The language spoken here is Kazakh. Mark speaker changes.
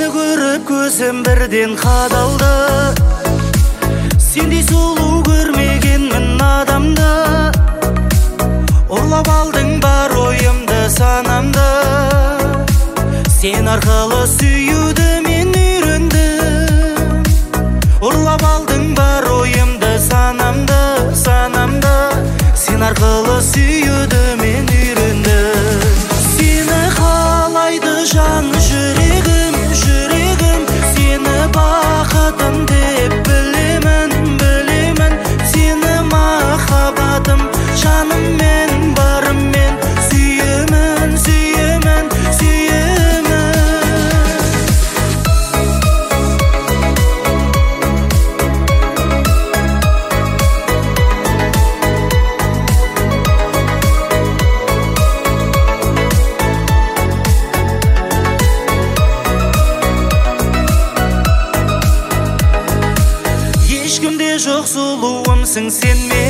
Speaker 1: көріп көзім бірден қадалды. Сендей сұлу көрмегенмін адамды. Ұрлап алдың бар ойымды, санамды. Сен арқылы сүюді мен үйрендім. Ұрлап алдың бар ойымды, санамды, санамды. Сен арқылы сүюді мен үйрендім. Сені қалайды жан жүрегім, жүрегім. Сені бақытым деп білемін, білемін. Сені махаббатым, жаныммен, барыммен сүйемін, сүйемін, сүйемін. Ешкімде жоқ сұлуымсың сен